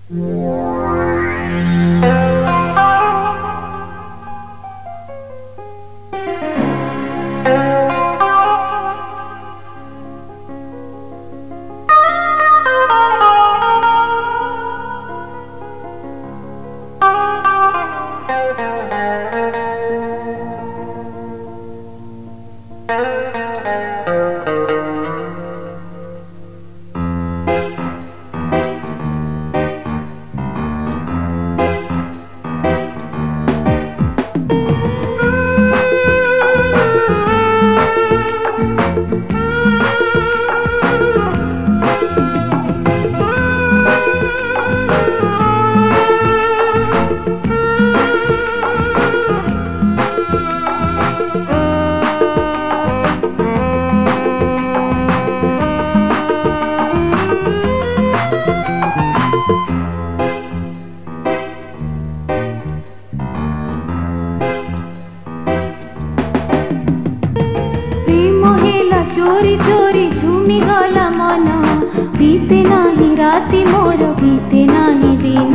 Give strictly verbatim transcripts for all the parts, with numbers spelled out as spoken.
चोरी चोरी झूमी गला मन, बीते नाही राति मोर बीते नाही दिन।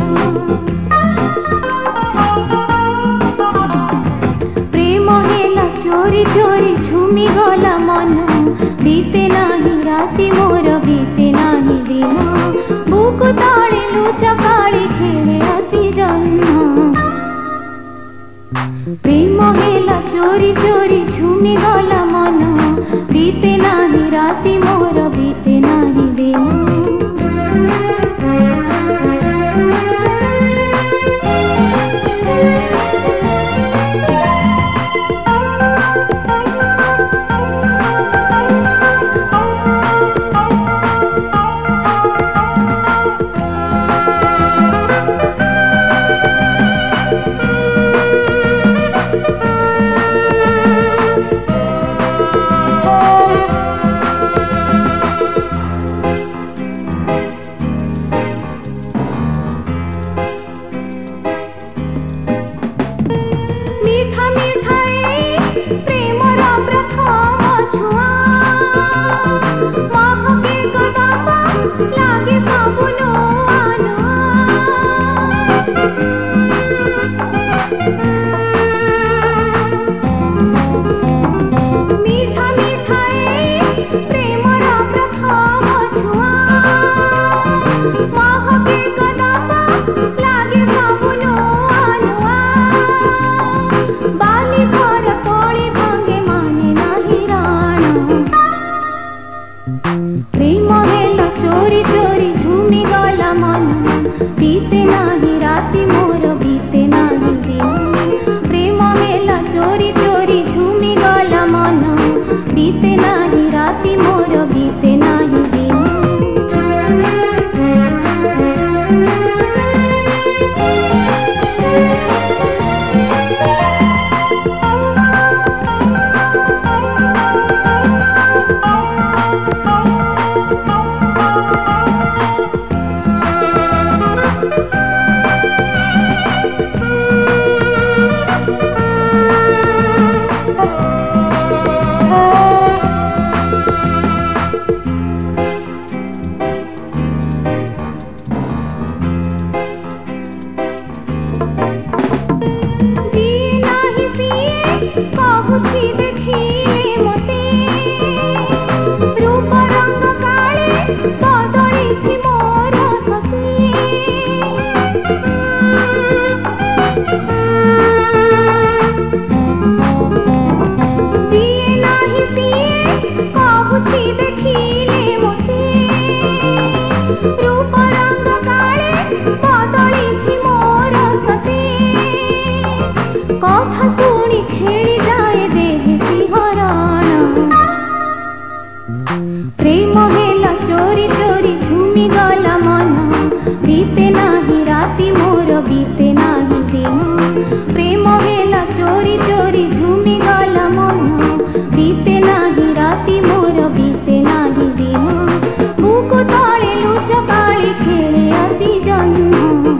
प्रेम हेला चोरी चोरी झूमी गला मन, बीते नाही राति मोर बीते नाही दिन। बुक तले लुचकाळी खेले हसी जन्म, प्रेम हेला चोरी चोरी झूमी गला मन, बीते नाही राति मोर बीते नाही दिन। प्रेम हेला चोरी चोरी झूमी गला मन, बीते नाही राति मोर बीते नाही दिन। प्रेम हेला चोरी चोरी झूमी गला मन, बीते नाही राति मोर बीते नाही दिन। कहुछि देखिले मते, रूप रंग काले बदलिछि मोर सती। जिए नाही सिए कहुछि देखिले मते, रूप रंग काले बदलिछि मोर सती। कथा शुणी खेली जाए देहे सिंहरण, प्रेम हेला चोरी चोरी झूमी गला मन, बीते नाही राति मोर बीते नाही दिन। प्रेम हेला चोरी चोरी झूमी गला मन, बीते नाही राति मोर बीते नाही दिन। बुक तले लुचकाळी खेले हसी जन्म,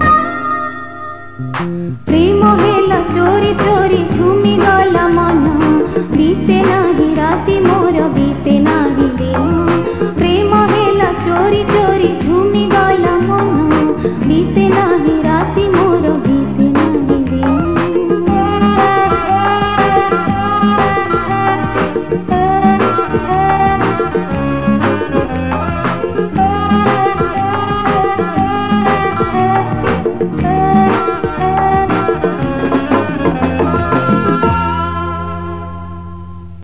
प्रेम हेला चोरी चोरी झूमी गला मन, बीते नाही राति मोर।